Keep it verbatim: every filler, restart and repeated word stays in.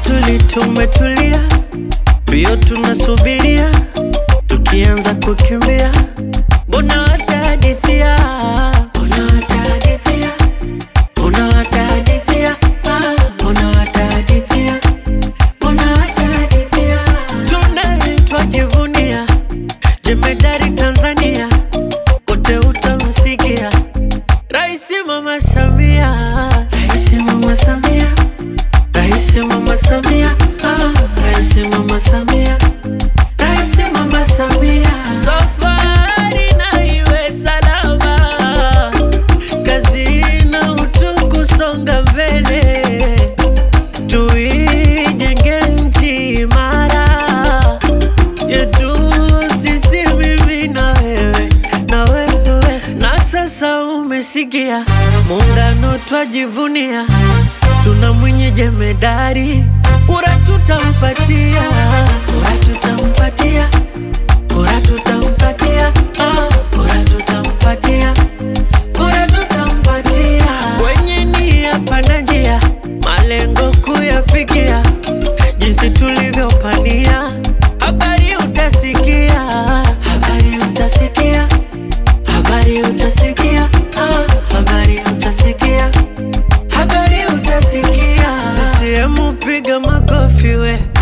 tuli tumetulia, mbio tunasubiria, tukianza kukimbia. Mbona watahadithia, mbona watahadithia, mbona watahadithia, mbona watahadithia, mbona watahadithia. Tunaitwa jivunia, jemedari Tanzania, kote utamsikia Raisi Mama Samia, Raisi Mama Samia, Raisi Mama Samia, ah, Raisi Mama Samia, Raisi Mama Samia. Safari na iwe salama, kazi na utu kusonga mbele, tuijenge nchi imara yetu sisi, mimi na wewe, na wewe. Na sasa umesikia, muungano twajivunia, tuna mwenye jemedari, kura tutampatia, kura tutampatia, kura tutampatia, ah, kura tutampatia, kura tutampatia. Kwenye nia pana njia, malengo kuyafikia, jinsi tulivyopania, habari utasikia, habari utasikia, habari utasikia, ah, habari utasikia, habari utasikia. C C M piga makofi we,